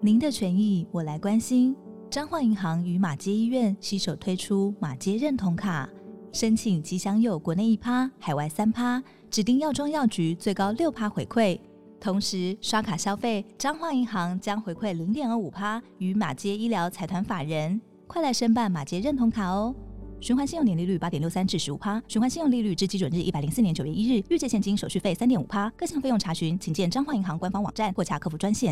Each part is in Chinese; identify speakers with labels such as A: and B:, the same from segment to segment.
A: 您的权益我来关心。彰化银行与马偕医院携手推出马偕认同卡，申请即享有国内1%、海外3%，指定药妆药局最高6%回馈。同时刷卡消费，彰化银行将回馈0.25%于马偕医疗财团法人。快来申办马偕认同卡哦！循环信用年利率8.63%至15%，循环信用利率至基准日104年9月1日，预借现金手续费3.5%，各项费用查询请见彰化银行官方网站或洽客服专线。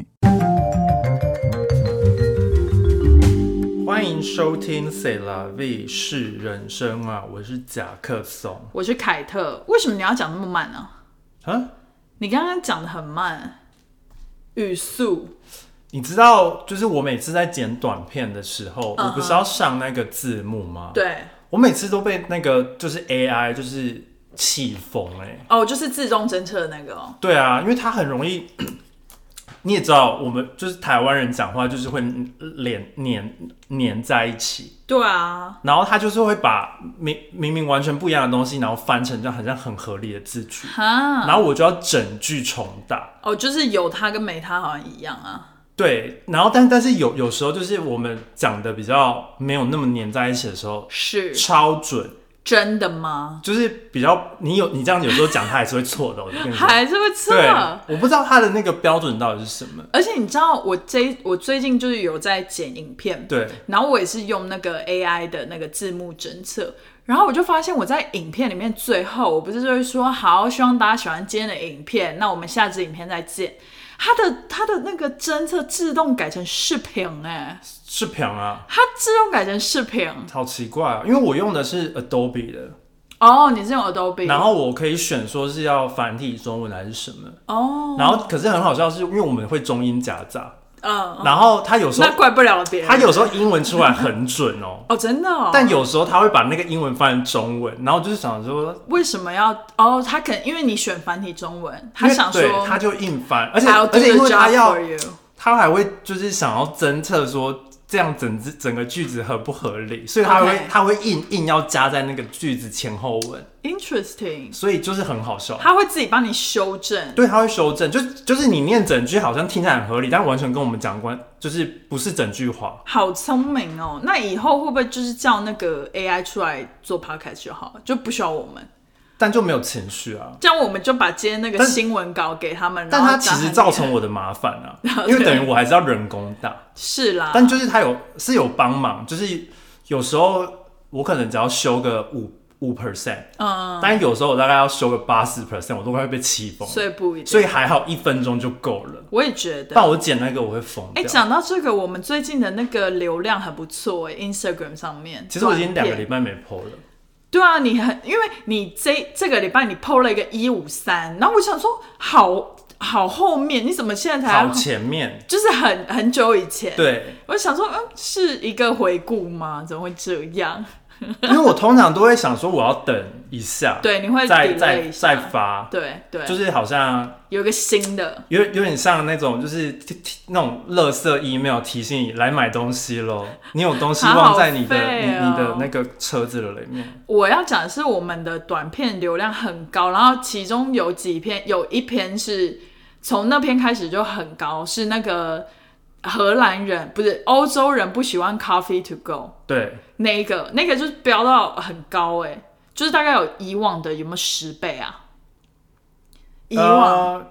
B: 欢迎收听 C'est la vie 是人生啊，我是贾克松，
C: 我是凯特。为什么你要讲那么慢呢？你刚刚讲得很慢，语速。
B: 你知道，就是我每次在剪短片的时候，我不是要上那个字幕吗？
C: 对，
B: 我每次都被那个就是 AI 就是气疯
C: 就是自动侦测的那个哦。
B: 对啊，因为它很容易。你也知道，我们就是台湾人讲话就是会脸黏在一起。
C: 对啊，
B: 然后他就是会把明明完全不一样的东西，然后翻成这样好像很合理的字句，然后我就要整句重打。
C: 就是有他跟没他好像一样啊。
B: 对，然后但是有时候就是我们讲的比较没有那么黏在一起的时候，
C: 是
B: 超准。
C: 真的吗？
B: 就是比较你这样有时候讲他还是会错的，我就跟你说
C: 还是会错。
B: 对，我不知道他的那个标准到底是什么。
C: 而且你知道我最近就是有在剪影片，
B: 对，
C: 然后我也是用那个 AI 的那个字幕侦测，然后我就发现我在影片里面最后我不是就会说好，希望大家喜欢今天的影片，那我们下支影片再见。它的那个侦测自动改成视频
B: 视频啊，
C: 它自动改成视频，
B: 好奇怪啊！因为我用的是 Adobe 的。
C: 你是用 Adobe，
B: 然后我可以选说是要繁体中文还是什么然后可是很好笑是因为我们会中英夹杂，然后他有时候
C: 那怪不了别人，
B: 他有时候英文出来很准
C: 真的
B: 但有时候他会把那个英文翻成中文，然后就是想说
C: 为什么要他可能因为你选繁体中文，他想说
B: 对他就硬翻，而且因为他还会就是想要侦测说这样整个句子合不合理，所以他会硬要加在那个句子前后文。
C: Interesting，
B: 所以就是很好笑，
C: 他会自己帮你修正。
B: 对，他会修正，就是你念整句好像听起来很合理，但完全跟我们讲就是不是整句话。
C: 好聪明哦！那以后会不会就是叫那个 AI 出来做 podcast 就好，就不需要我们？
B: 但就没有情绪啊，
C: 这样我们就把今天那个新闻稿给他们，
B: 但它其实造成我的麻烦啊，因为等于我还是要人工打。
C: 是啦，
B: 但就是它有帮忙，就是有时候我可能只要修个5%，但有时候我大概要修个80%，我都会被气疯。
C: 所以不一定，
B: 所以还好1分钟就够了。
C: 我也觉得，
B: 但我剪那个我会疯掉。
C: 讲到这个，我们最近的那个流量很不错，Instagram 上面。
B: 其实我已经2个礼拜没 po 了。对
C: 啊，因为你这个礼拜你 po 了一个153，然后我想说好后面，你怎么现在才
B: 好前面？
C: 就是很久以前。
B: 对，
C: 我想说，是一个回顾吗？怎么会这样？
B: 因为我通常都会想说我要等一下，
C: 对，你会
B: 再发，
C: 对，
B: 就是好像
C: 有一个新的，
B: 有点像那种就是那种垃圾 email 提醒你来买东西咯，你有东西忘在你的那个车子里面。
C: 我要讲的是我们的短片流量很高，然后其中有一篇是从那篇开始就很高，是那个荷兰人不是欧洲人不喜欢 coffee to go， 对，那个就是飙到很高就是大概有以往的有没有10倍啊？以往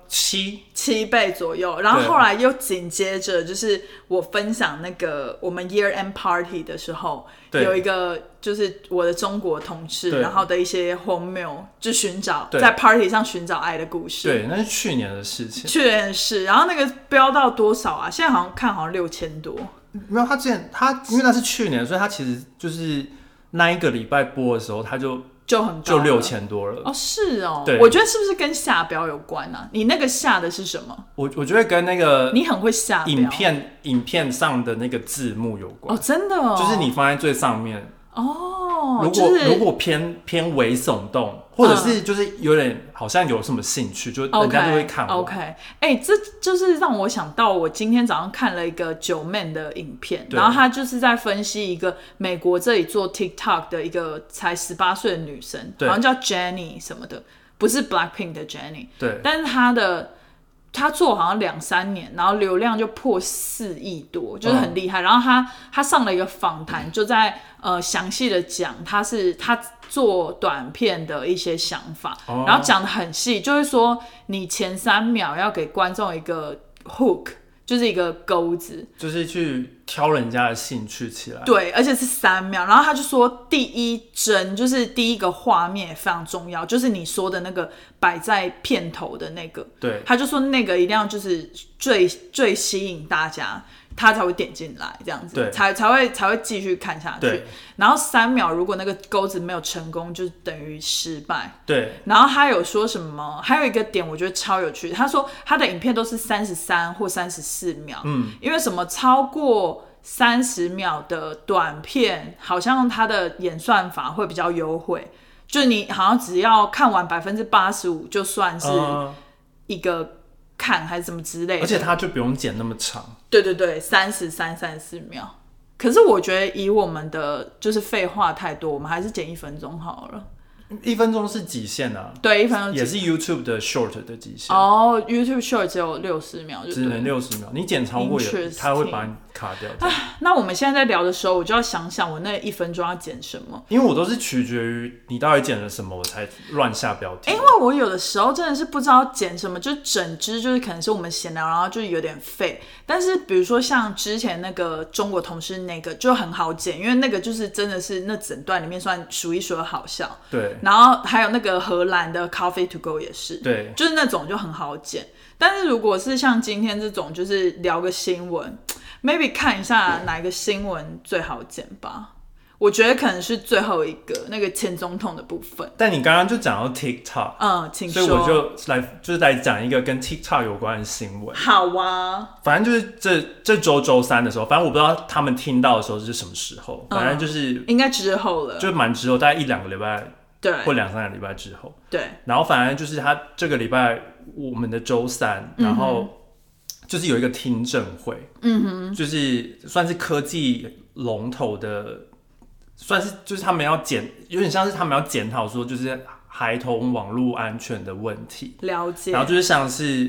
C: 7倍左右，然后后来又紧接着就是我分享那个我们 year end party 的时候，有一个就是我的中国同事，然后的一些荒谬，就在 party 上寻找爱的故事。
B: 对，那是去年的事情。
C: 去年是，然后那个飙到多少啊？现在好像6000多。
B: 没有，因为那是去年，所以他其实就是那一个礼拜播的时候，他就
C: 很高了
B: 6000多了。
C: 是哦。我觉得是不是跟下标有关啊？你那个下的是什么？我
B: 觉得跟那个
C: 你很会下标，
B: 影片上的那个字幕有关。
C: 真的哦，
B: 就是你放在最上面。
C: 如
B: 果偏微耸动，或者是就是有点好像有什么兴趣，就人家就会看完。
C: OK， 这就是让我想到我今天早上看了一个9man 的影片，然后他就是在分析一个美国这里做 TikTok 的一个才18岁的女生，好像叫 Jenny 什么的，不是 Blackpink 的 Jenny， 对，但是她的他做好像2-3年，然后流量就破4亿多，就是很厉害。然后他上了一个访谈，就在详细的讲他做短片的一些想法，然后讲得很细，就是说你前3秒要给观众一个 hook， 就是一个钩子，
B: 就是去挑人家的兴趣起来。
C: 对，而且是3秒。然后他就说第一帧就是第一个画面也非常重要，就是你说的那个摆在片头的那个。
B: 对，
C: 他就说那个一定要就是最吸引大家，他才会点进来，这样子才会继续看下去。然后3秒如果那个钩子没有成功，就等于失败。
B: 对。
C: 然后他有说什么？还有一个点我觉得超有趣，他说他的影片都是33或34秒，因为什么超过30秒的短片，好像它的演算法会比较优惠，就是你好像只要看完85%就算是一个看还是什么之类的，
B: 而且它就不用剪那么长。
C: 对对对，33、34秒。可是我觉得以我们的就是废话太多，我们还是剪1分钟好了。
B: 1分钟是极限啊，
C: 对，1分钟
B: 也是 YouTube 的 Short 的极限。
C: YouTube Short 只有60秒就对，
B: 只能60秒，你剪超过也他会把你卡掉。
C: 那我们现在在聊的时候，我就要想想我那1分钟要剪什么，
B: 因为我都是取决于你到底剪了什么，我才乱下标题。
C: 因为我有的时候真的是不知道剪什么，就整支就是可能是我们闲聊，然后就有点废。但是比如说像之前那个中国同事那个就很好剪，因为那个就是真的是那整段里面算数一数二好笑。
B: 对。
C: 然后还有那个荷兰的 Coffee to Go 也是，
B: 对，
C: 就是那种就很好剪。但是如果是像今天这种，就是聊个新闻 ，maybe 看一下哪一个新闻最好剪吧。我觉得可能是最后一个那个前总统的部分。
B: 但你刚刚就讲到 TikTok，
C: 请说。
B: 所以我就是来讲一个跟 TikTok 有关的新闻。
C: 好啊。
B: 反正就是这周3的时候，反正我不知道他们听到的时候是什么时候，反正就是
C: 应该之后了，
B: 就蛮之后，大概1-2个礼拜。
C: 对，
B: 或2-3个礼拜之后，
C: 对，
B: 然后反正就是他这个礼拜我们的周3，然后就是有一个听证会，就是算是科技龙头的，算是就是他们要有点像是他们要检讨说就是孩童网络安全的问题，
C: 了解，
B: 然后就是像是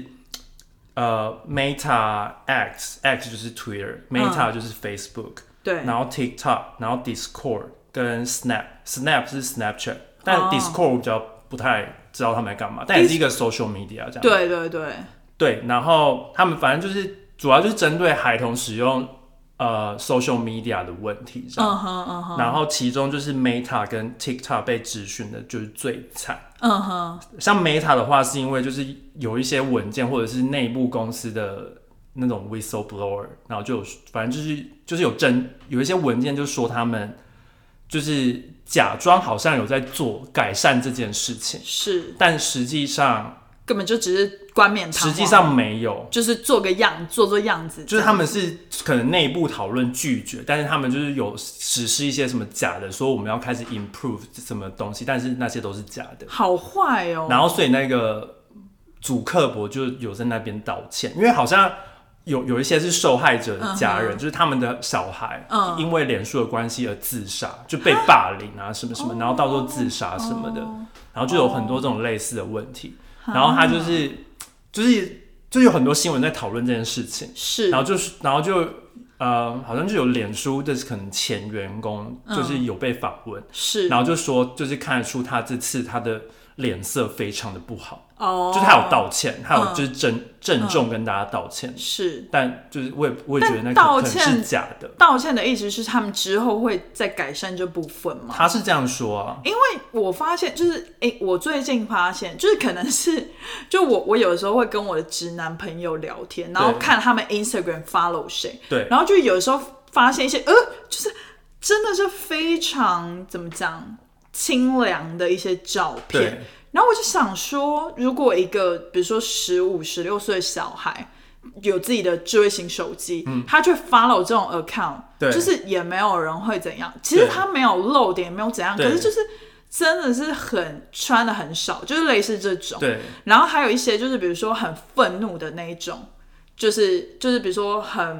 B: Meta X 就是 Twitter，Meta 就是 Facebook，
C: 对，
B: 然后 TikTok， 然后 Discord 跟 Snap 是 Snapchat。但 Discord 我比较不太知道他们在干嘛，但也是一个 social media 这样。
C: 对对对
B: 对，然后他们反正就是主要就是针对孩童使用social media 的问题这样。然后其中就是 Meta 跟 TikTok 被质询的就是最惨。像 Meta 的话是因为就是有一些文件或者是内部公司的那种 whistleblower， 然后就反正就是有一些文件就说他们就是假装好像有在做改善这件事情，是，但实际上
C: 根本就只是冠冕堂皇，
B: 实际上没有，
C: 就是做样子，
B: 就是他们是可能内部讨论拒绝，但是他们就是有实施一些什么假的，说我们要开始 improve 什么东西，但是那些都是假的，
C: 好坏哦。
B: 然后所以那个祖克伯就有在那边道歉，因为好像有一些是受害者的家人，就是他们的小孩因为脸书的关系而自杀，就被霸凌啊什么什么，然后到时候自杀什么的，然后就有很多这种类似的问题，然后他就有很多新闻在讨论这件事情，是，然后就好像就有脸书的可能前员工就是有被访问，是，然后就说就是看得出他这次他的脸色非常的不好。就是他有道歉，他有就是郑重跟大家道歉，是，但就是我也觉得那个可能是假的。
C: 道歉的意思是他们之后会再改善这部分吗？
B: 他是这样说啊，
C: 因为我发现就是我最近发现就是可能是就我有的时候会跟我的直男朋友聊天，然后看他们 Instagram follow 谁，对，然后就有的时候发现一些就是真的是非常怎么讲清凉的一些照片。然后我就想说，如果一个比如说15、16岁的小孩有自己的智慧型手机，他去 follow 这种 account， 就是也没有人会怎样。其实他没有漏点，也没有怎样，可是就是真的是穿的很少，就是类似这种。对。然后还有一些就是比如说很愤怒的那一种，就是比如说很。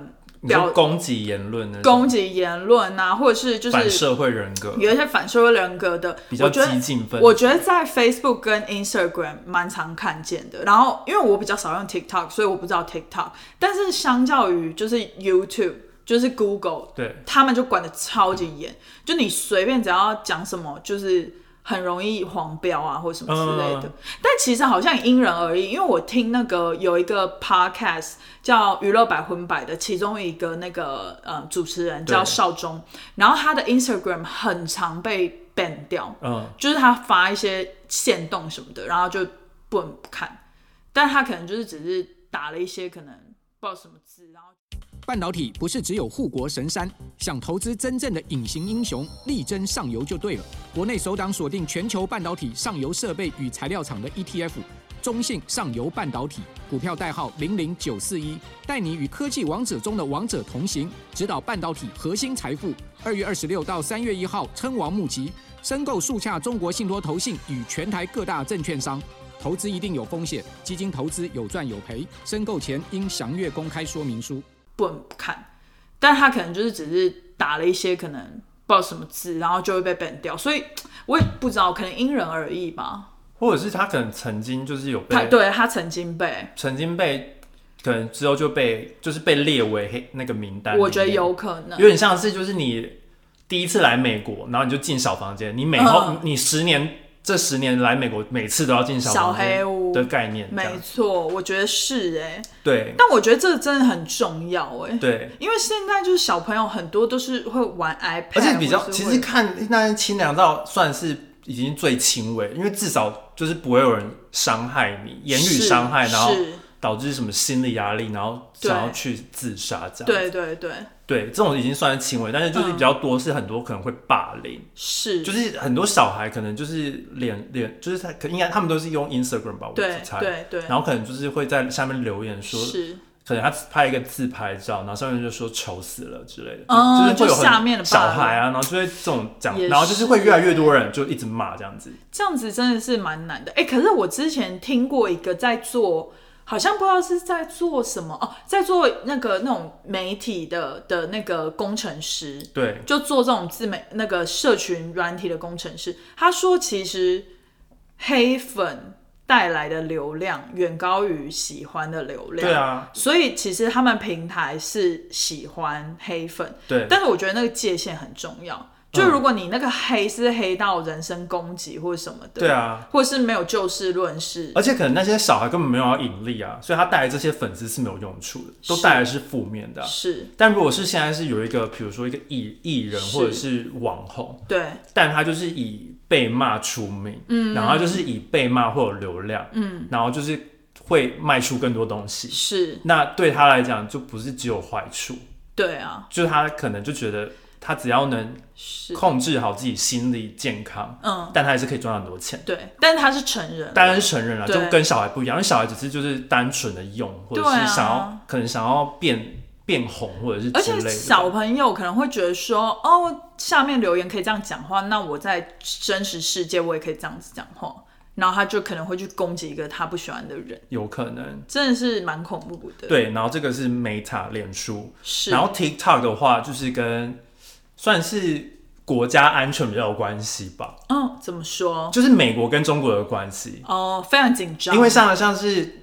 B: 攻击言论
C: 啊，或者是就是
B: 反社会人格，
C: 有一些反社会人格的
B: 比较激进分子。
C: 我觉得在 Facebook 跟 Instagram 蛮常看见的。然后因为我比较少用 TikTok， 所以我不知道 TikTok。但是相较于就是 YouTube， 就是 Google，
B: 对，
C: 他们就管得超级严，就你随便只要讲什么，就是很容易黄标啊，或什么之类的。但其实好像因人而异，因为我听那个有一个 podcast 叫娱乐百分百的，其中一个那个主持人叫邵忠，然后他的 Instagram 很常被 ban 掉，就是他发一些限动什么的，然后就不能不看，但他可能就是只是打了一些可能不知道什么字，然后。
D: 半导体不是只有护国神山，想投资真正的隐形英雄，力争上游就对了。国内首档锁定全球半导体上游设备与材料厂的 ETF， 中信上游半导体，股票代号00941，带你与科技王者中的王者同行，指导半导体核心财富。2月26到3月1号称王募集，申购速洽中国信托投信与全台各大证券商。投资一定有风险，基金投资有赚有赔，申购前应详阅公开说明书。
C: 不能不看，但他可能就是只是打了一些可能不知道什么字，然后就会被 ban 掉，所以我也不知道，可能因人而异吧。
B: 或者是他可能曾经就是有被，
C: 对，他曾经被，
B: 可能之后就被列为那个名单。
C: 我觉得有可能，
B: 有点像是就是你第一次来美国，然后你就进小房间，你你这10年来美国，每次都要进小黑屋的概念，
C: 没错，我觉得是
B: 对。
C: 但我觉得这个真的很重要
B: 对，
C: 因为现在就是小朋友很多都是会玩 iPad，
B: 而且比较其实看那清凉到算是已经最轻微，因为至少就是不会有人伤害你，言语伤害，然后导致什么心理压力，然后想要去自杀这样。对，这种已经算是轻微，但是就是比较多是很多可能会霸凌，就是很多小孩可能就是就是他们都是用 Instagram 吧，我猜，对，然后可能就是会在下面留言说，可能他拍一个自拍照，然后上面就说丑死了之类的，就是会有
C: 下面的
B: 小孩啊，然后就会这种讲，然后就是会越来越多人就一直骂这样子，
C: 这样子真的是蛮难的。可是我之前听过一个在做。好像不知道是在做什么在做那种媒体的那个工程师，
B: 对，
C: 就做这种那个社群软体的工程师。他说，其实黑粉带来的流量远高于喜欢的流量，
B: 对啊，
C: 所以其实他们平台是喜欢黑粉，
B: 对，
C: 但是我觉得那个界限很重要。就如果你那个黑是黑到人身攻击或者什么的，
B: 对啊，
C: 或是没有就事论事，
B: 而且可能那些小孩根本没有要盈利啊，所以他带来这些粉丝是没有用处的，都带来是负面的
C: 是。
B: 但如果是现在是有一个，比如说一个艺人或者是网红，
C: 对，
B: 但他就是以被骂出名，然后他就是以被骂会有流量，然后就是会卖出更多东西，
C: 是。那
B: 对他来讲就不是只有坏处，
C: 对啊，
B: 就是他可能就觉得。他只要能控制好自己心理健康，但他还是可以赚到很多钱。
C: 对，但是他是成人，
B: 当然是成人了，就跟小孩不一样。因为小孩只是就是单纯的用，或者是可能想要变红，或者是之类的。而且
C: 小朋友可能会觉得说，下面留言可以这样讲话，那我在真实世界我也可以这样子讲话，然后他就可能会去攻击一个他不喜欢的人，
B: 有可能，
C: 真的是蛮恐怖的。
B: 对，然后这个是 Meta 脸书，然后 TikTok 的话就是跟算是国家安全比较有关系吧。
C: 怎么说？
B: 就是美国跟中国的关系。
C: 非常紧张。
B: 因为像是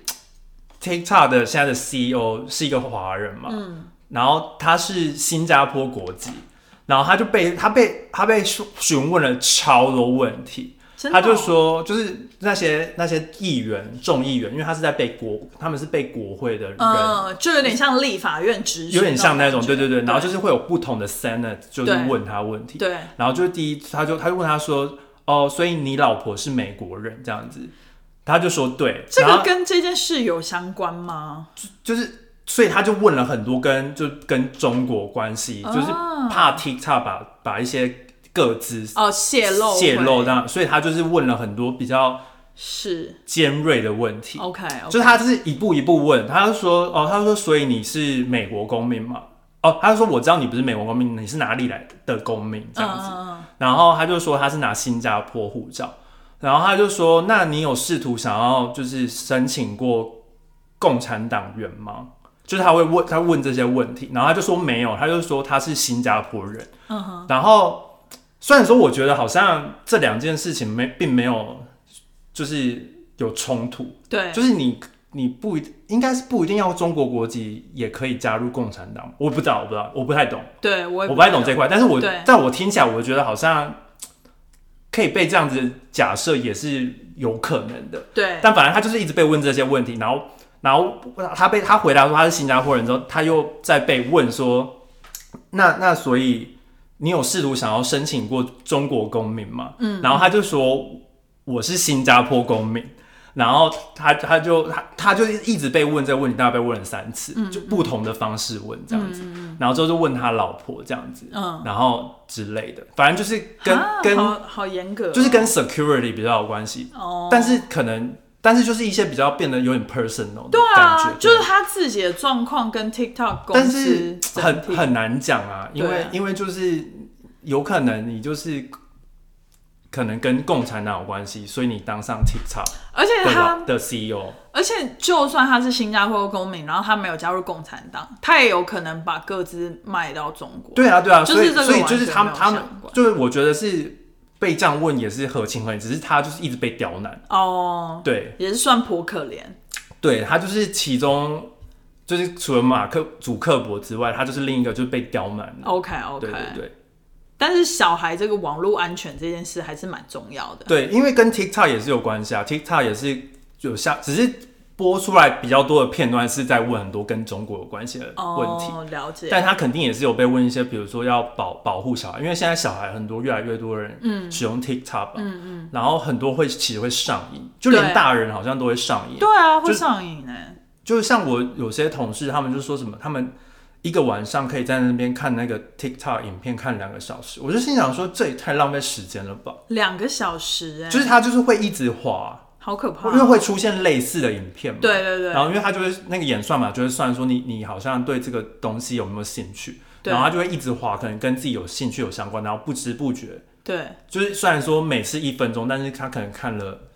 B: TikTok 的现在的 CEO 是一个华人嘛，然后他是新加坡国籍，然后他被询问了超多问题。他就说，就是那些议员、众议员，因为他们是被国会的人，
C: 就有点像立法院质询，
B: 有点像那种，对，然后就是会有不同的 Senate 就是问他问题，
C: 对，
B: 然后就是他就问他说，所以你老婆是美国人这样子，他就说对，
C: 这个跟这件事有相关吗？
B: 就是所以他就问了很多跟中国关系，就是怕 TikTok 把一些。各自泄露这样，所以他就是问了很多比较尖锐的问题。
C: OK，
B: 就是他就是一步一步问，他就说所以你是美国公民吗？他就说我知道你不是美国公民，你是哪里来的公民这样子。然后他就说他是拿新加坡护照，然后他就说那你有试图想要就是申请过共产党员吗？ 就是他问这些问题，然后他就说没有，他就说他是新加坡人。然后虽然说我觉得好像这两件事情并没有就是有冲突，
C: 对，
B: 就是你应该是不一定要中国国籍也可以加入共产党，我不知道，我不太懂，
C: 对，我
B: 不太懂这块，但是在我听起来，我觉得好像可以被这样子假设也是有可能的，
C: 对，
B: 但反正他就是一直被问这些问题，然后他回答说他是新加坡人之后，他又再被问说，那所以你有试图想要申请过中国公民吗？然后他就说我是新加坡公民，然后他就一直被问这个问题，大概被问了3次，就不同的方式问这样子，然后之后就问他老婆这样子，然后之类的，反正就是跟
C: 好严格，
B: 就是跟 security 比较有关系，但是就是一些比较变得有点 personal 的感觉，
C: 就是他自己的状况跟 TikTok 公司
B: 但是很难讲啊，因为就是有可能你就是可能跟共产党有关系，所以你当上 TikTok
C: 而且他
B: 的 CEO，
C: 而且就算他是新加坡公民，然后他没有加入共产党，他也有可能把个资卖到中国。
B: 对啊，
C: 所以
B: 就是他们就是我觉得是。被这样问也是合情合理，只是他就是一直被刁难对，
C: 也是算颇可怜。
B: 对，他就是其中就是除了祖克伯之外，他就是另一个就是被刁难的。
C: OK，
B: 对。
C: 但是小孩这个网络安全这件事还是蛮重要的。
B: 对，因为跟 TikTok 也是有关系啊 ，TikTok 也是有只是播出来比较多的片段是在问很多跟中国有关系的问题，
C: 了解。
B: 但他肯定也是有被问一些，比如说要保护小孩，因为现在小孩很多越来越多人使用 TikTok，然后很多其实会上瘾，就连大人好像都会上瘾。
C: 对啊，会上瘾
B: 就是像我有些同事，他们就说什么，他们一个晚上可以在那边看那个 TikTok 影片看2个小时，我就心想说，这也太浪费时间了吧
C: ？2个小时
B: 就是他就是会一直滑。
C: 好可怕，
B: 因为会出现类似的影片嘛。
C: 对。
B: 然后因为他就会那个演算嘛，就会算说你好像对这个东西有没有兴趣，然后他就会一直滑，可能跟自己有兴趣有相关，然后不知不觉，
C: 对，
B: 就是虽然说每次1分钟，但是他可能看了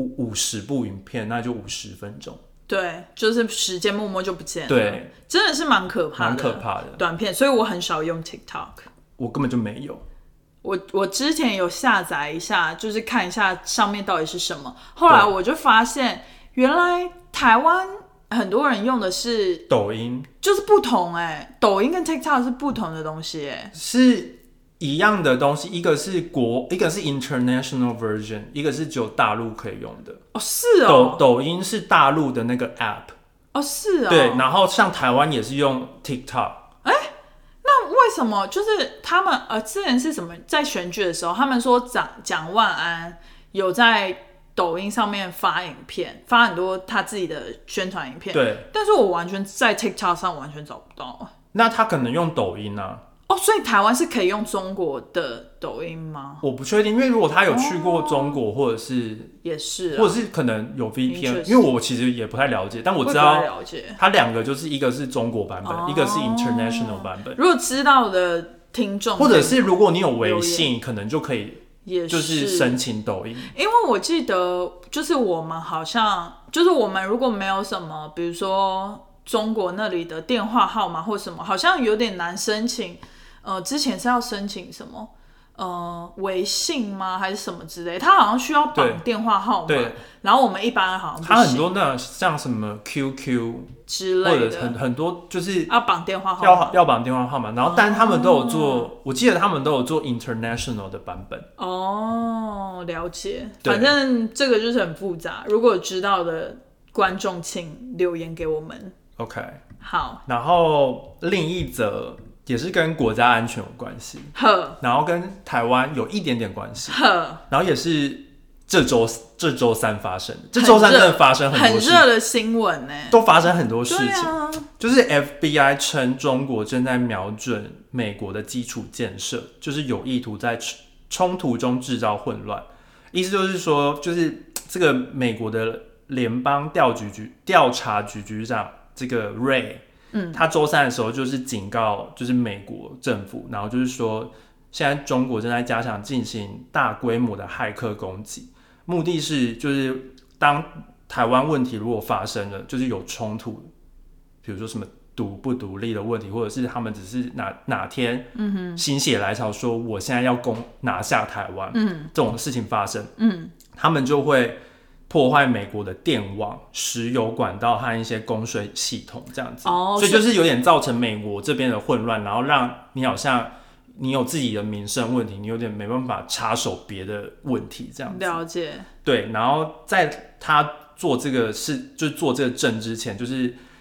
B: 50部影片，那就50分钟。
C: 对，就是时间默默就不见了。
B: 对，
C: 真的是蛮可怕
B: 的
C: 短片，所以我很少用 TikTok，
B: 我根本就没有。
C: 我之前有下载一下，就是看一下上面到底是什么。后来我就发现，原来台湾很多人用的是
B: 抖音，
C: 就是不同抖音跟 TikTok 是不同的东西
B: 是一样的东西，一个是 international version， 一个是只有大陆可以用的。
C: 是哦，
B: 抖音是大陆的那个 app。
C: 是哦，
B: 对，然后像台湾也是用 TikTok。
C: 为什么就是他们之前是什么在选举的时候，他们说蒋万安有在抖音上面发影片，发很多他自己的宣传影片，
B: 对，
C: 但是我完全在 TikTok 上完全找不到。
B: 那他可能用抖音啊。
C: 所以台湾是可以用中国的抖音吗？
B: 我不确定，因为如果他有去过中国，或者是
C: 也是，
B: 或者是可能有 VPN， 因为我其实也不太了解，但我知道它2个就是一个是中国版本，一个是 international 版本。
C: 如果知道的听众，
B: 或者是如果你有微信，可能就可以就是申请抖音。
C: 因为我记得就是我们好像就是我们如果没有什么，比如说中国那里的电话号码或什么，好像有点难申请。之前是要申请什么微信吗还是什么之类，他好像需要绑电话号码，然后我们一般好像不行，
B: 他很多那像什么 QQ
C: 之类的，
B: 或者很多就是
C: 要绑电话号码，
B: 要绑电话号码，然后但他们都有做，我记得他们都有做 international 的版本。
C: 了解，反正这个就是很复杂，如果知道的观众请留言给我们。
B: OK，
C: 好，
B: 然后另一则也是跟国家安全有关系，然后跟台湾有一点点关系，然后也是这周3发生的，这周3真的发生很多事，
C: 很热的新闻
B: 都发生很多事情。就是 FBI 称中国正在瞄准美国的基础建设，就是有意图在冲突中制造混乱。意思就是说，就是这个美国的联邦调查局局长这个 Ray。他周3的时候就是警告，就是美国政府，然后就是说，现在中国正在加强进行大规模的骇客攻击，目的是就是当台湾问题如果发生了，就是有冲突，比如说什么不独立的问题，或者是他们只是哪天心血来潮说我现在要拿下台湾，这种事情发生，他们就会破坏美国的电网、石油管道和一些供水系统这样子，所以就是有点造成美国这边的混乱，然后让你好像你有自己的民生问题，你有点没办法插手别的问题这样子。
C: 了解。
B: 对，然后在他做这个事，就是做这个证之前，就是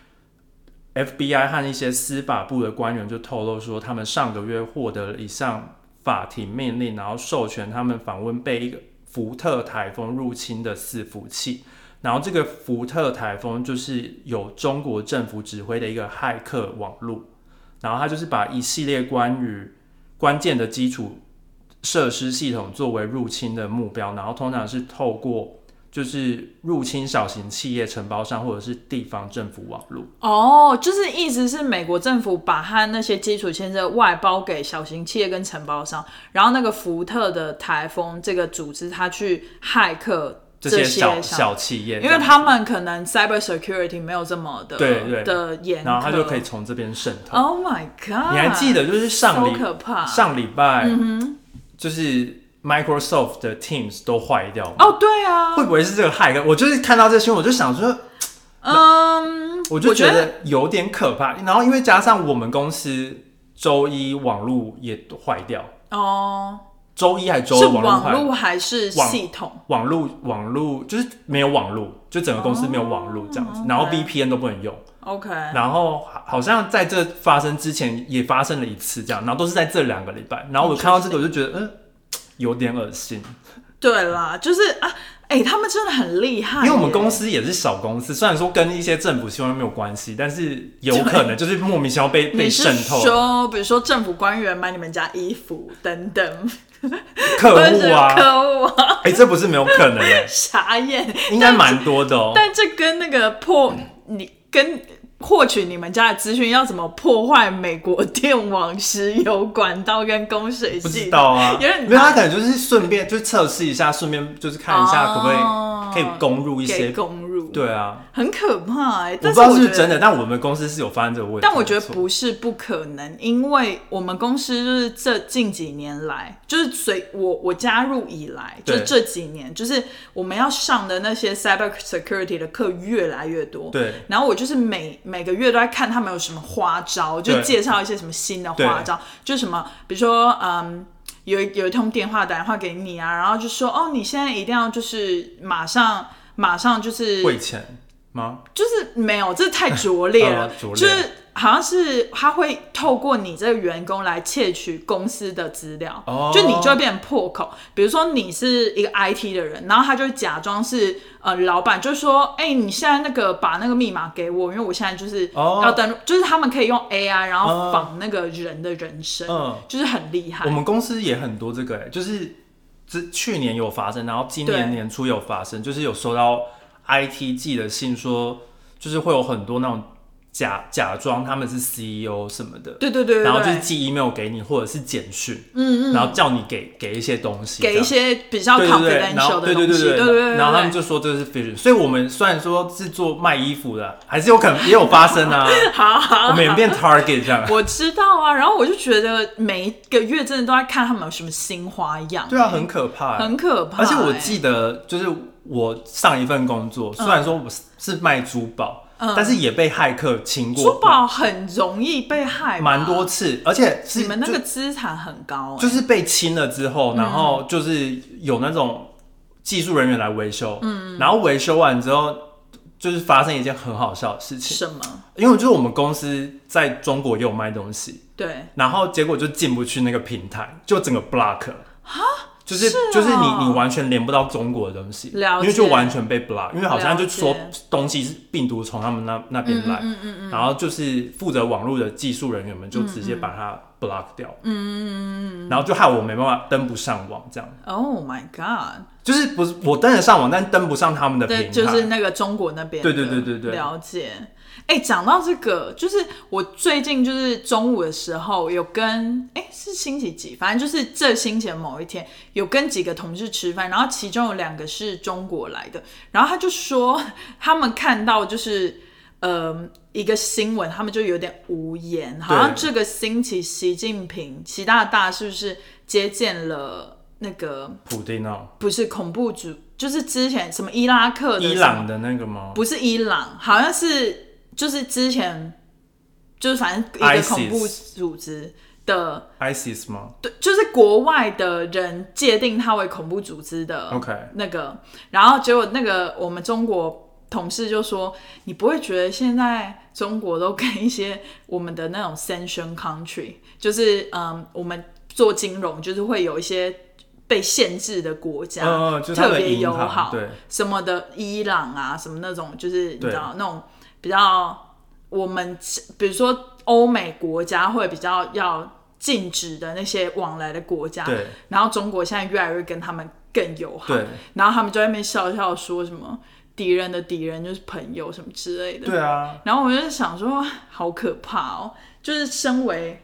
B: FBI 和一些司法部的官员就透露说，他们上个月获得了一项法庭命令，然后授权他们访问被一个福特台风入侵的伺服器。然后这个福特台风就是有中国政府指挥的一个骇客网路，然后他就是把一系列关键的基础设施系统作为入侵的目标，然后通常是透过就是入侵小型企业承包商或者是地方政府网路。
C: 就是意思是美国政府把它那些基础建设外包给小型企业跟承包商，然后那个福特的台风这个组织它去骇客
B: 这些小企业，
C: 因为他们可能 cyber security 没有这么的的严格，
B: 然后他就可以从这边渗透。
C: Oh my god！
B: 你还记得就是上礼拜，就是 Microsoft 的 Teams 都坏掉吗？
C: 对啊，
B: 会不会是这个骇客？我就是看到这新闻，我就想说，我就觉得有点可怕。然后因为加上我们公司周一网路也坏掉周一还周二
C: 网路还是系统？
B: 网路就是没有网路，就整个公司没有网路这样子，然后 VPN 都不能用。
C: OK，
B: 然后好像在这发生之前也发生了一次这样，然后都是在这2个礼拜。然后我看到这个我就觉得，有点恶心。
C: 对啦，就是他们真的很厉害，
B: 因为我们公司也是小公司，虽然说跟一些政府机关没有关系，但是有可能就是莫名其妙被渗透。
C: 你是说，比如说政府官员买你们家衣服等等，
B: 客户啊，这不是没有可能的，
C: 傻眼，
B: 应该蛮多的哦。
C: 但这跟那个跟获取你们家的资讯要怎么破坏美国电网、石油管道跟供水系统？
B: 不知道啊，因为他可能就是顺便就测试一下，顺便就是看一下可不可以攻入一些对啊，
C: 很可怕
B: 我不知道是不是真的，但我们公司是有发生这个问题。
C: 但我觉得不是不可能，因为我们公司就是这近几年来，就是随我加入以来，就这几年，就是我们要上的那些 cyber security 的课越来越多。
B: 对，
C: 然后我就是每个月都在看他们有什么花招，就介绍一些什么新的花招，就什么比如说有一通电话打电话给你啊，然后就说你现在一定要就是马上就是
B: 汇钱吗？
C: 就是没有，这太拙劣了。就是好像是他会透过你这个员工来窃取公司的资料，就你就会变成破口。比如说你是一个 IT 的人，然后他就假装是老板，就说你现在把那个密码给我，因为我现在就是要登录，就是他们可以用 AI 然后仿那个人的人声，就是很厉害。
B: 我们公司也很多这个就是去年有发生，然后今年年初有发生，就是有收到 IT 寄的信说，就是会有很多那种假装他们是 CEO 什么的，
C: 对，
B: 然后就是寄 email 给你或者是简讯，然后叫你给一些东西，
C: 给一些比较 confidential 的东西，对，
B: 然后他们就说这是 phishing， 所以我们虽然说是做卖衣服的，还是有可能也有发生啊，好，我们也变 target 这样，
C: 我知道啊，然后我就觉得每一个月真的都在看他们有什么新花样，
B: 对啊，很可怕，
C: 很可怕，
B: 而且我记得就是我上一份工作，虽然说我是卖珠宝。但是也被骇客侵过，
C: 珠宝很容易被害，
B: 蛮多次，而且是
C: 你们那个资产很高，
B: 就是被侵了之后，然后就是有那种技术人员来维修，然后维修完之后，就是发生一件很好笑的事情。
C: 什么？
B: 因为就是我们公司在中国也有卖东西，
C: 对，
B: 然后结果就进不去那个平台，就整个 block
C: 哈。
B: 就是你完全连不到中国的东西，因为就完全被 block， 因为好像就说东西是病毒从他们那边来，然后就是负责网络的技术人员们就直接把它 block 掉，然后就害我没办法登不上网这样。
C: Oh my god！
B: 就是不是我登得上网，但登不上他们的平台，
C: 就是那个中国那边的。
B: 对，
C: 了解。讲到这个，就是我最近就是中午的时候有跟是星期几，反正就是这星期的某一天有跟几个同事吃饭，然后其中有2个是中国来的，然后他就说他们看到就是一个新闻，他们就有点无言，好像这个星期习近平习大大是不是接见了那个
B: 普丁哦？
C: 不是恐怖主，就是之前什么伊拉克的
B: 伊朗的那个吗？
C: 不是伊朗，好像是就是之前就是反正一个恐怖组织的
B: ISIS 吗？
C: 对，就是国外的人界定它为恐怖组织的那个，然后结果那个我们中国同事就说，你不会觉得现在中国都跟一些我们的那种 sanction country， 就是我们做金融就是会有一些被限制的国家，特别友好，
B: 对
C: 什么的伊朗啊，什么那种就是你知道那种比较我们比如说欧美国家会比较要禁止的那些往来的国家，
B: 对，
C: 然后中国现在越来越跟他们更友好，
B: 对，
C: 然后他们就在那边笑笑说什么敌人的敌人就是朋友什么之类的，
B: 对啊，
C: 然后我就想说好可怕哦，就是身为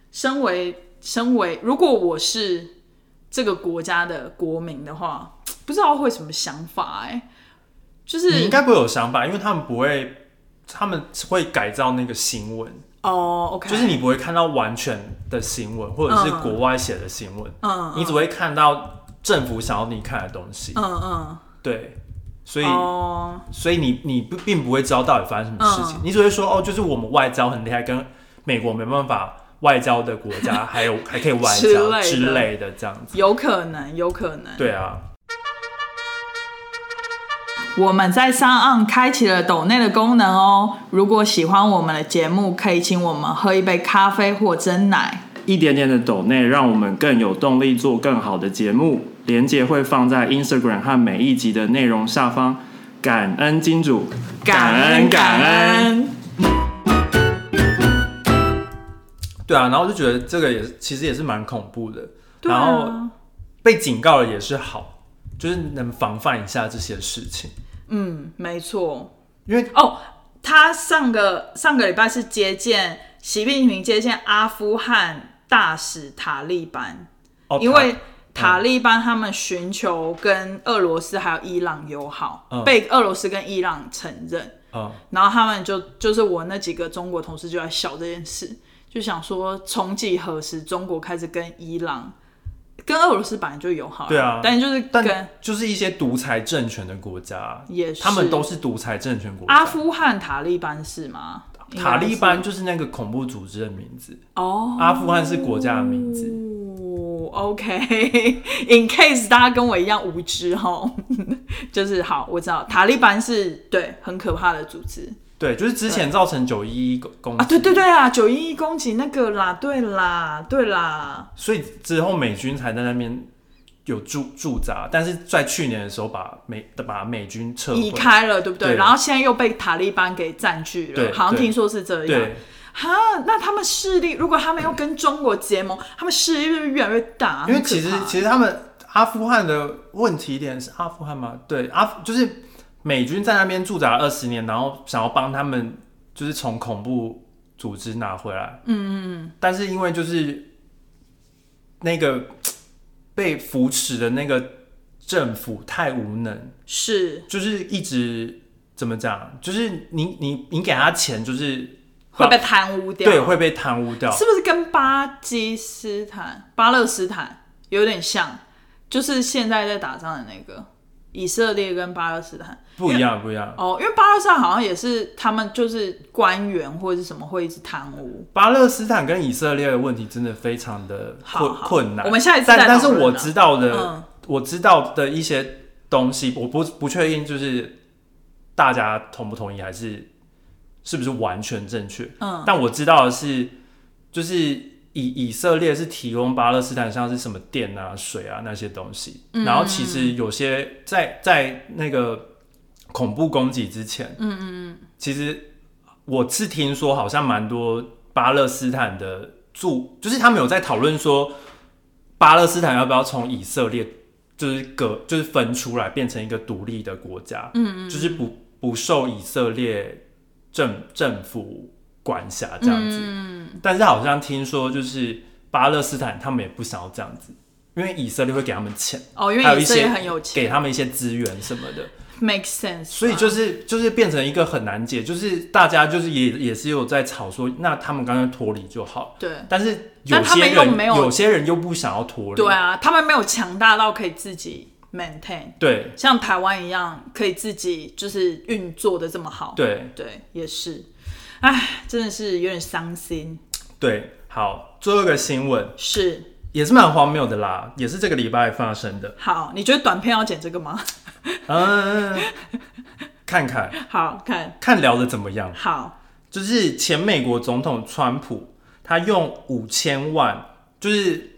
C: 如果我是这个国家的国民的话，不知道会什么想法就是
B: 你应该不会有想法，因为他们不会，他们会改造那个新闻
C: OK，
B: 就是你不会看到完全的新闻，或者是国外写的新闻，你只会看到政府想要你看的东西，对，所以你并不会知道到底发生什么事情，你只会说就是我们外交很厉害，跟美国没办法外交的国家还可以外交之类的这样子，
C: 有可能，
B: 对啊。
C: 我们在SoundOn开启了抖内的功能哦，如果喜欢我们的节目，可以请我们喝一杯咖啡或珍奶。
B: 一点点的抖内让我们更有动力做更好的节目，连结会放在 Instagram 和每一集的内容下方。感恩金主，
C: 感恩。
B: 对啊，然后就觉得这个其实也是蛮恐怖的，然后被警告了也是好，就是能防范一下这些事情。
C: 没错，
B: 因为
C: 他上个礼拜是习近平接见阿富汗大使塔利班，因为塔利班他们寻求跟俄罗斯还有伊朗友好，被俄罗斯跟伊朗承认，然后他们就是我那几个中国同事就在笑这件事，就想说从几何时中国开始跟伊朗跟俄罗斯本来就友好，
B: 对啊，
C: 但
B: 就是一些独裁政权的国家
C: 也是，
B: 他们都是独裁政权国家。
C: 阿富汗塔利班是吗？
B: 塔利班就是那个恐怖组织的名字阿富汗是国家的名字。
C: OK，in case 大家跟我一样无知就是好，我知道塔利班是对很可怕的组织。
B: 对，就是之前造成911攻击
C: 对啊，911攻击那个啦，对啦，
B: 所以之后美军才在那边有驻扎，但是在去年的时候把美军撤回
C: 移开了，对不对？然后现在又被塔利班给占据了，好像听说是这样。那他们势力，如果他们又跟中国结盟，他们势力是不是越来越大？
B: 因为其实他们阿富汗的问题点是阿富汗吗？对，就是美军在那边驻扎了20年，然后想要帮他们就是从恐怖组织拿回来，但是因为就是那个被扶持的那个政府太无能，就是一直怎么讲，就是你给他钱就是
C: 会被贪污掉，
B: 对，会被贪污掉，
C: 是不是跟巴勒斯坦有点像？就是现在在打仗的那个以色列跟巴勒斯坦
B: 不一样
C: 因为巴勒斯坦好像也是他们就是官员或者是什么会一直贪污。
B: 巴勒斯坦跟以色列的问题真的非常的困难。
C: 我们下一次再讨论。
B: 但是我知道的一些东西，我不确定就是大家同不同意，还是不是完全正确。但我知道的是，就是以色列是提供巴勒斯坦像是什么电啊、水啊那些东西，然后其实有些在那个恐怖攻击之前，其实我是听说好像蛮多巴勒斯坦的就是他们有在讨论说，巴勒斯坦要不要从以色列就是分出来变成一个独立的国家，就是不受以色列政府管辖这样子，但是好像听说就是巴勒斯坦他们也不想要这样子，因为以色列会给他们钱，
C: 因为以色列很有钱，
B: 给他们一些资源什么的。
C: make sense。
B: 所以就是变成一个很难解，就是大家就是也是有在吵说，那他们刚刚脱离就好。
C: 对，
B: 但是有些人又不想要脱离。
C: 对啊，他们没有强大到可以自己 maintain。
B: 对，
C: 像台湾一样可以自己就是运作的这么好。
B: 对
C: 对，也是。哎，真的是有点伤心。
B: 对，好，最后一个新闻
C: 是。
B: 也是蛮荒谬的啦，也是这个礼拜发生的。
C: 好，你觉得短片要剪这个吗？
B: 看看，
C: 好
B: 看聊的怎么样。
C: 好，
B: 就是前美国总统川普，他用5000万，就是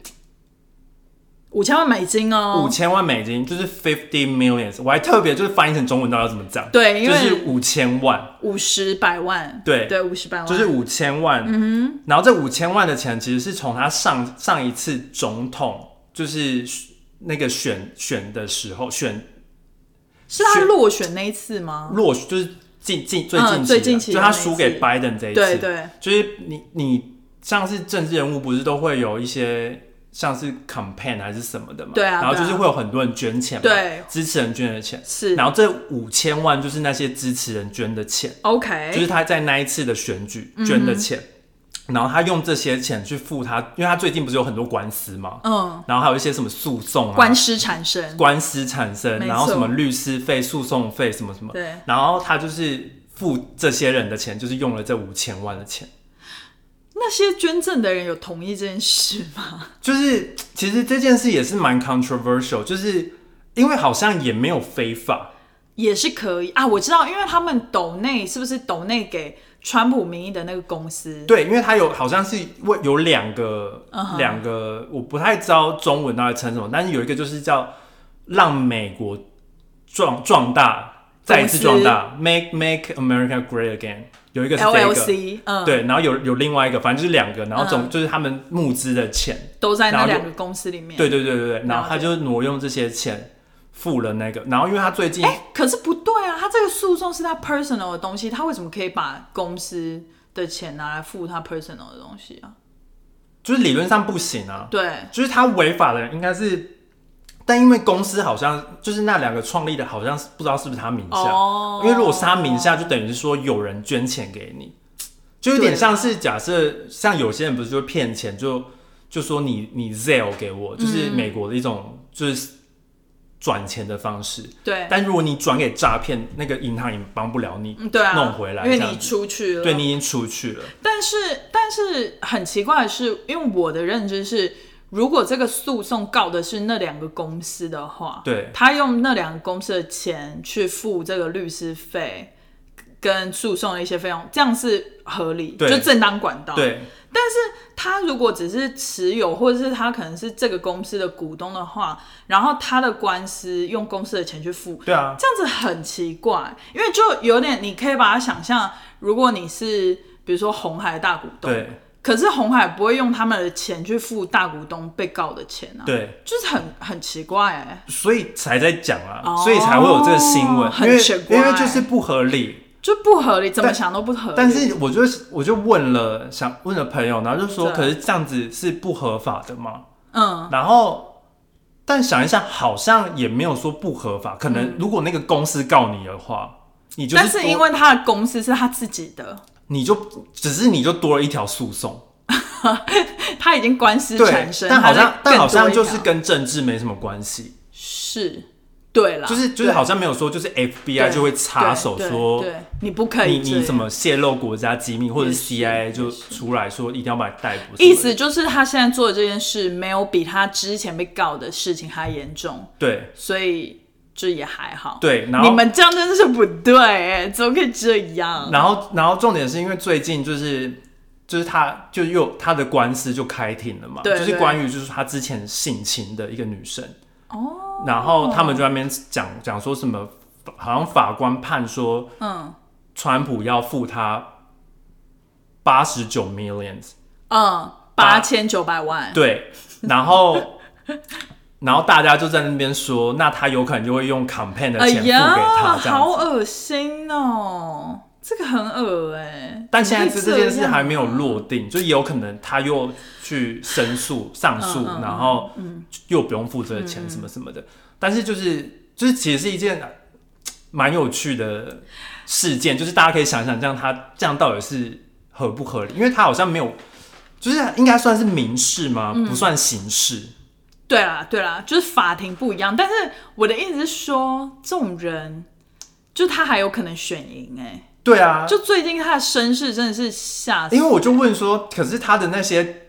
C: 5000万美金哦
B: ，5000万美金就是50 millions， 我还特别就是翻译成中文，到底要怎么讲？
C: 对，因为
B: 就是5000万
C: ，50百万，
B: 对
C: 50百万，
B: 就是5000万。然后这5000万的钱其实是从他上一次总统就是那个选的时候
C: 是他落选那一次吗？
B: 就是最近期，就他输给 Biden 这一次，
C: 对，
B: 就是你像是政治人物不是都会有一些。像是 campaign 还是什么的嘛，
C: 对啊，
B: 然后就是会有很多人捐钱嘛，
C: 对，
B: 支持人捐的钱
C: 是，
B: 然后这5000万就是那些支持人捐的钱
C: ，OK，
B: 就是他在那一次的选举捐的钱，然后他用这些钱去付他，因为他最近不是有很多官司嘛，然后还有一些什么诉讼啊，
C: 官司产生，
B: 然后什么律师费、诉讼费什么什么，
C: 对，
B: 然后他就是付这些人的钱，就是用了这5000万的钱。
C: 那些捐赠的人有同意这件事吗？
B: 就是其实这件事也是蛮 controversial， 就是因为好像也没有非法，
C: 也是可以啊。我知道，因为他们抖内是不是抖内给川普名义的那个公司？
B: 对，因为他好像是有两个，我不太知道中文到底称什么，但是有一个就是叫让美国壮大，再一次壮大 ，Make America Great Again。有一个是这个
C: LLC，
B: 对，然后有另外一个，反正就是2个，然后就是他们募资的钱
C: 都在那2个公司里面。
B: 对，然后他就挪用这些钱付了那个，然后因为他最近，
C: 可是不对啊，他这个诉讼是他 personal 的东西，他为什么可以把公司的钱拿来付他 personal 的东西啊？
B: 就是理论上不行啊，
C: 对，
B: 就是他违法的人应该是。但因为公司好像就是那2个创立的，好像是不知道是不是他名下，因为如果是他名下，就等于是说有人捐钱给你，就有点像是假设像有些人不是就会骗钱，就说你 Zelle 给我，就是美国的一种就是转钱的方式，
C: 对。
B: 但如果你转给诈骗，那个银行也帮不了你，
C: 对啊，
B: 弄回来，
C: 因为你出去了，
B: 对你已经出去了。
C: 但是很奇怪的是，因为我的认知是。如果这个诉讼告的是那2个公司的话，
B: 对，
C: 他用那2个公司的钱去付这个律师费跟诉讼的一些费用，这样是合理，就正当管道。
B: 对，
C: 但是他如果只是持有，或者是他可能是这个公司的股东的话，然后他的官司用公司的钱去付，
B: 对啊，
C: 这样子很奇怪，因为就有点你可以把它想象，如果你是比如说鸿海的大股东，
B: 对。
C: 可是鸿海不会用他们的钱去付大股东被告的钱啊，
B: 对，
C: 就是很奇怪
B: 所以才在讲啊，所以才会有这个新闻，
C: 很奇怪，
B: 因为就是不合理，
C: 就不合理，怎么想都不合理。
B: 但是我就问了朋友，然后就说，可是这样子是不合法的吗？然后但想一想，好像也没有说不合法，可能如果那个公司告你的话，你就是，
C: 但是因为他的公司是他自己的。
B: 你就多了一条诉讼，
C: 他已经官司产生，
B: 但好像就是跟政治没什么关系，
C: 是，对啦，
B: 就是好像没有说，就是 FBI 就会插手说，
C: 对，你不可以，
B: 你怎么泄露国家机密，或者 CIA 就出来说一定要把你逮捕，
C: 意思就是他现在做的这件事没有比他之前被告的事情还严重，
B: 对，
C: 所以。就也还好，
B: 对，然后
C: 你们这样真的是不对，怎么可以这样？
B: 然后重点是因为最近就是他的官司就开庭了嘛，
C: 对，
B: 就是关于就是他之前性侵的一个女生，然后他们就在那边讲说什么，好像法官判说，川普要付他89 millions，
C: 8900万，
B: 对，然后大家就在那边说，那他有可能就会用 campaign 的钱付给他，这样子
C: 好恶心哦，这个很恶
B: 但现在这件事还没有落定，就也有可能他又去申诉、上诉，然后又不用付这个钱什么什么的。但是就是其实是一件蛮有趣的事件，就是大家可以想想，这样到底是合不合理？因为他好像没有，就是应该算是民事吗？不算刑事。
C: 对啦，就是法庭不一样。但是我的意思是说，这种人，就他还有可能选赢
B: 对啊，
C: 就最近他的声势真的是吓死。
B: 因为我就问说，可是他的那些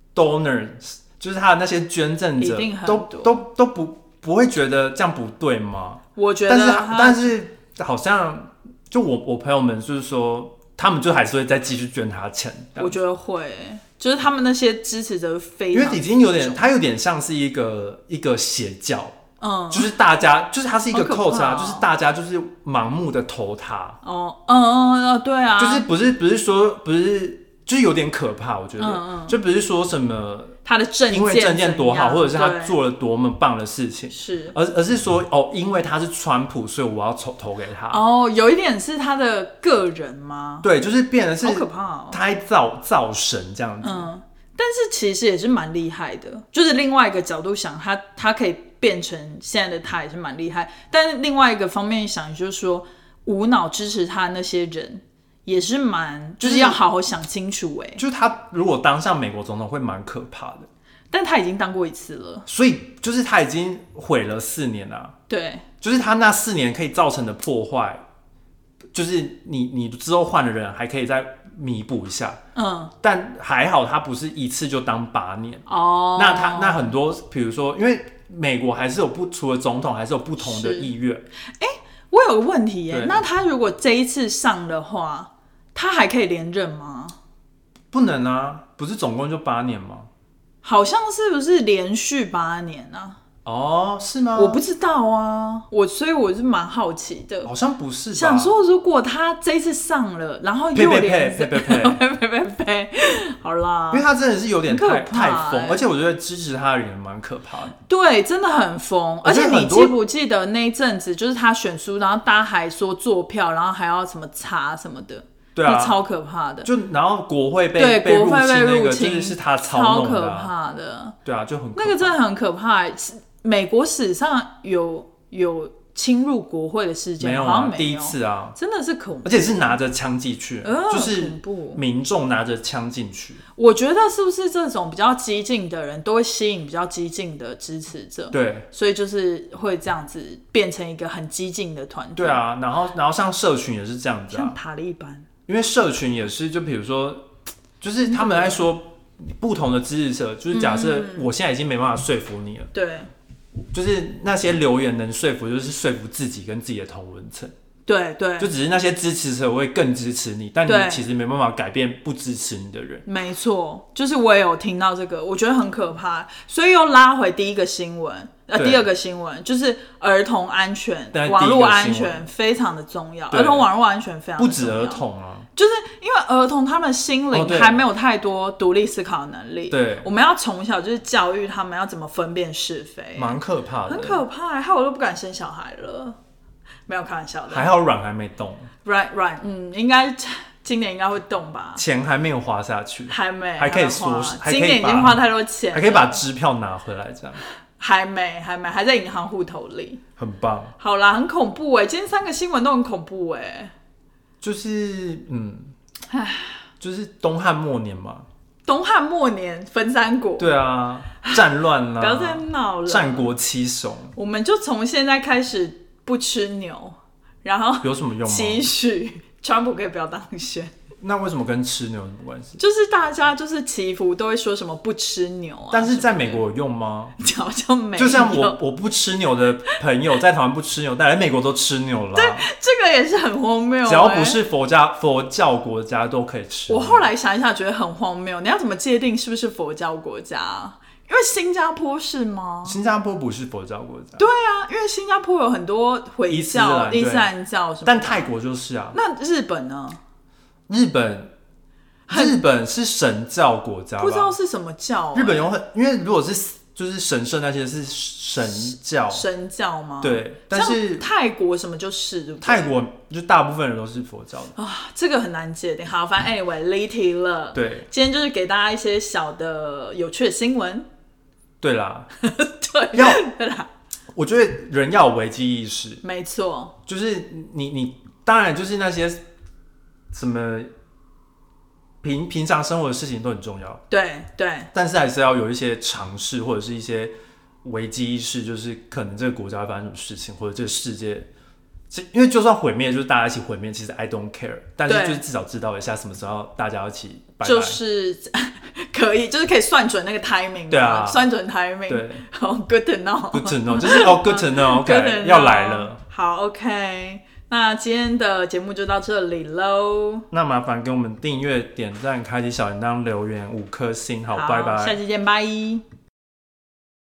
B: donors， 就是他的那些捐赠者，都不会觉得这样不对吗？
C: 我觉得，
B: 但是好像就我朋友们就是说，他们就还是会再继续捐他钱。
C: 我觉得会，就是他们那些支持者非常，
B: 因为已经他有点像是一个邪教。就是大家，就是他是一个 cult 啊，就是大家就是盲目的投他。
C: 对啊，
B: 就是不是说就是有点可怕，我觉得，就不是说什么
C: 他的证件
B: 因为证件多好，或者是他做了多么棒的事情，
C: 是，
B: 而是说因为他是川普，所以我要投给他。
C: 有一点是他的个人吗？
B: 对，就是变成是
C: 好可怕
B: 他造神这样子。
C: 但是其实也是蛮厉害的，就是另外一个角度想，他可以变成现在的他也是蛮厉害，但是另外一个方面想，就是说无脑支持他那些人也是蛮，就是要好好想清楚
B: 就是他如果当上美国总统会蛮可怕的，
C: 但他已经当过一次了，
B: 所以就是他已经毁了4年了。
C: 对，
B: 就是他那4年可以造成的破坏，就是你之后换的人还可以再弥补一下，但还好他不是一次就当8年。那很多，比如说，因为美国还是有除了总统还是有不同的意愿。
C: 我有个问题那他如果这一次上的话，他还可以连任吗？
B: 不能啊，不是总共就8年吗？
C: 好像是不是连续8年啊？
B: 是吗？
C: 我不知道啊，所以我是蛮好奇的。
B: 好像不是吧？
C: 想说如果他这一次上了，然后又连呸，好啦，
B: 因为他真的是有点太疯，而且我觉得支持他的人蛮可怕的。
C: 对，真的很疯。而且你记不记得那一阵子，就是他选书，然后大家还说做票，然后还要什么查什么的。
B: 对啊，
C: 超可怕的。
B: 然后国会被入侵那个，就是他操弄的，
C: 超可怕的。
B: 对啊，就很可怕，
C: 那个真的很可怕。美国史上有侵入国会的事件，
B: 没有啊，好像没有，第一次啊，
C: 真的是恐怖，
B: 而且是拿着枪进去，就是民众拿着枪进去。
C: 我觉得是不是这种比较激进的人都会吸引比较激进的支持者？
B: 对，
C: 所以就是会这样子变成一个很激进的团体。
B: 对啊，然后像社群也是这样子
C: 像塔利班，
B: 因为社群也是，就比如说，就是他们在说不同的支持者，就是假设我现在已经没办法说服你了，
C: 对。
B: 就是那些留言能说服，就是说服自己跟自己的同温层。
C: 对，
B: 就只是那些支持者会更支持你，但你其实没办法改变不支持你的人。
C: 没错，就是我也有听到这个，我觉得很可怕。所以又拉回第一个新闻，第二个新闻就是儿童安全、网络安全非常的重要。儿童网络安全非常的重要，
B: 不止儿童啊，
C: 就是因为儿童他们心灵还没有太多独立思考的能力。
B: 对，
C: 我们要从小就是教育他们要怎么分辨是非，
B: 蛮可怕的，
C: 很可怕。害我都不敢生小孩了。没有开玩笑的，
B: 还好软还没动。
C: 软，应该今年应该会动吧？
B: 钱还没有花下去，
C: 还没，
B: 还可以缩，
C: 今年已经花太多钱了，
B: 还可以把支票拿回来，这样。
C: 还没，还在银行户头里，
B: 很棒。
C: 好啦，很恐怖今天3个新闻都很恐怖
B: 就是就是东汉末年嘛。
C: 东汉末年分3国，
B: 对啊，战乱啦，
C: 不要再闹了。
B: 战国七雄，
C: 我们就从现在开始不吃牛，然后
B: 有什么用吗？
C: 期许川普可以不要当选。
B: 那为什么跟吃牛有什么关系？
C: 就是大家就是祈福都会说什么不吃牛啊，
B: 但是在美国有用吗？
C: 好像没有。
B: 就像我不吃牛的朋友在台湾不吃牛，但来美国都吃牛了。
C: 对，这个也是很荒谬。
B: 只要不是佛教国家都可以吃。
C: 我后来想一下觉得很荒谬，你要怎么界定是不是佛教国家？因为新加坡是吗？
B: 新加坡不是佛教国家。
C: 对啊，因为新加坡有很多回教、伊斯兰教什么的。
B: 但泰国就是啊。
C: 那日本呢？
B: 日本是神教国家吧，
C: 不知道是什么教。
B: 日本有因为如果是就是神圣那些是神教吗？对，但是
C: 泰国什么就是对不对？
B: 泰国就大部分人都是佛教的
C: 啊，这个很难界定。好，反正 anyway 离题了。
B: 对，
C: 今天就是给大家一些小的有趣的新闻。
B: 对啦，
C: 对啦。
B: 我觉得人要有危机意识，
C: 没错，
B: 就是你当然就是那些什么平常生活的事情都很重要，
C: 对，
B: 但是还是要有一些尝试或者是一些危机意识，就是可能这个国家会发生什么事情，或者这个世界。因为就算毁灭，就是大家一起毁灭，其实 I don't care， 但是就是至少知道一下什么时候大家一起拜拜，
C: 就是可以，就是可以算准那个 timing，
B: 对啊，
C: 算准 timing，
B: 对，
C: 好 good to know，
B: 就是good to know，OK， 要来了，
C: 好 OK， 那今天的节目就到这里喽，
B: 那麻烦给我们订阅、点赞、开启小铃铛、留言5颗星，好，拜拜，
C: 下期见，拜。